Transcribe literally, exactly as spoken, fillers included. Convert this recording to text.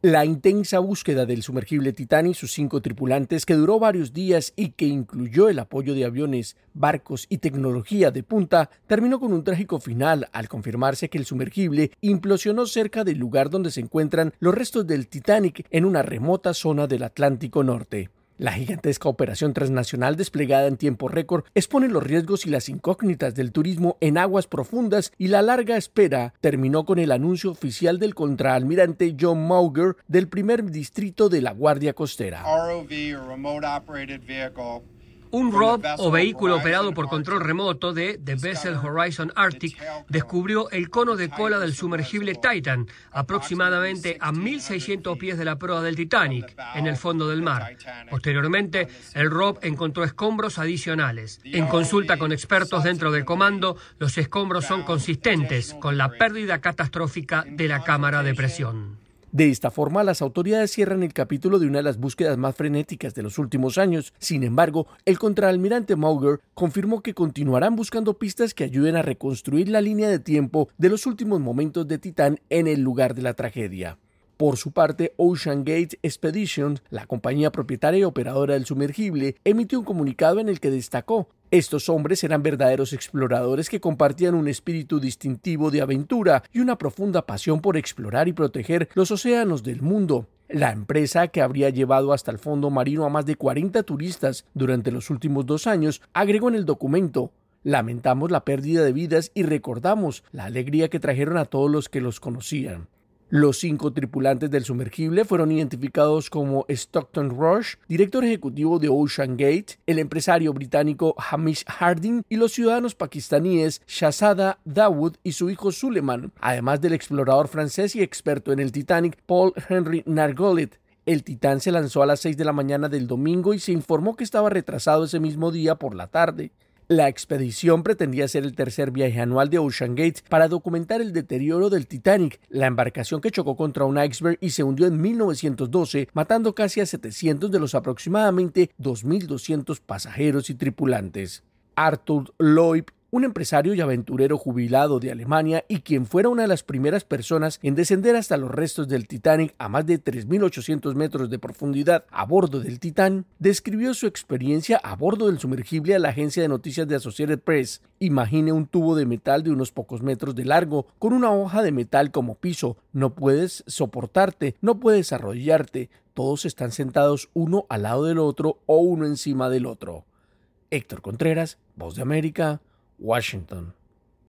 La intensa búsqueda del sumergible Titán y sus cinco tripulantes, que duró varios días y que incluyó el apoyo de aviones, barcos y tecnología de punta, terminó con un trágico final al confirmarse que el sumergible implosionó cerca del lugar donde se encuentran los restos del Titanic en una remota zona del Atlántico Norte. La gigantesca operación transnacional desplegada en tiempo récord expone los riesgos y las incógnitas del turismo en aguas profundas, y la larga espera terminó con el anuncio oficial del contraalmirante John Mauger del primer distrito de la Guardia Costera. Un R O V o vehículo operado por control remoto de The Vessel Horizon Arctic descubrió el cono de cola del sumergible Titan, aproximadamente a mil seiscientos pies de la proa del Titanic, en el fondo del mar. Posteriormente, el R O V encontró escombros adicionales. En consulta con expertos dentro del comando, los escombros son consistentes con la pérdida catastrófica de la cámara de presión. De esta forma, las autoridades cierran el capítulo de una de las búsquedas más frenéticas de los últimos años. Sin embargo, el contraalmirante Mauger confirmó que continuarán buscando pistas que ayuden a reconstruir la línea de tiempo de los últimos momentos de Titán en el lugar de la tragedia. Por su parte, Ocean Gate Expeditions, la compañía propietaria y operadora del sumergible, emitió un comunicado en el que destacó: estos hombres eran verdaderos exploradores que compartían un espíritu distintivo de aventura y una profunda pasión por explorar y proteger los océanos del mundo. La empresa, que habría llevado hasta el fondo marino a más de cuarenta turistas durante los últimos dos años, agregó en el documento: lamentamos la pérdida de vidas y recordamos la alegría que trajeron a todos los que los conocían. Los cinco tripulantes del sumergible fueron identificados como Stockton Rush, director ejecutivo de Ocean Gate, el empresario británico Hamish Harding y los ciudadanos pakistaníes Shahzada Dawood y su hijo Suleiman, además del explorador francés y experto en el Titanic Paul-Henri Nargeolet. El Titán se lanzó a las seis de la mañana del domingo y se informó que estaba retrasado ese mismo día por la tarde. La expedición pretendía ser el tercer viaje anual de Ocean Gate para documentar el deterioro del Titanic, la embarcación que chocó contra un iceberg y se hundió en mil novecientos doce, matando casi a setecientos de los aproximadamente dos mil doscientos pasajeros y tripulantes. Arthur Loib, un empresario y aventurero jubilado de Alemania y quien fuera una de las primeras personas en descender hasta los restos del Titanic a más de tres mil ochocientos metros de profundidad a bordo del Titán, describió su experiencia a bordo del sumergible a la agencia de noticias de Associated Press. Imagine un tubo de metal de unos pocos metros de largo con una hoja de metal como piso. No puedes soportarte, no puedes arrodillarte. Todos están sentados uno al lado del otro o uno encima del otro. Héctor Contreras, Voz de América, Washington.